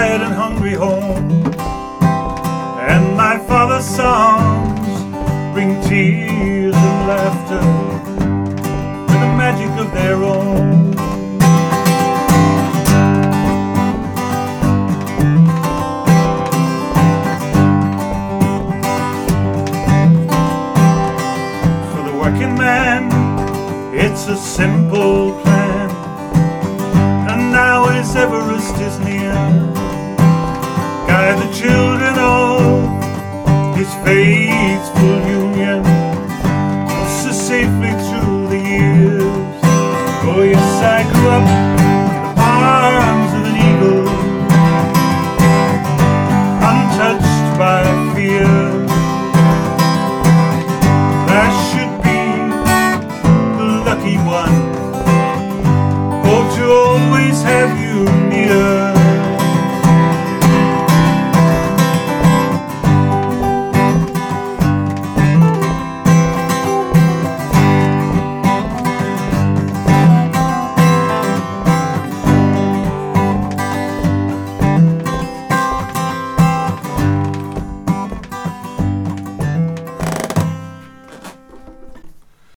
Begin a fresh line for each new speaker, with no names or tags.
tired and hungry home, and my father's songs bring tears and laughter with a magic of their own. For the working man, it's a simple plan, and now as Everest is near, guide the children of his faithful union so safely through the years. Oh yes, I grew up in the arms of an eagle, untouched by fear. I should be the lucky one, oh, to always have you near.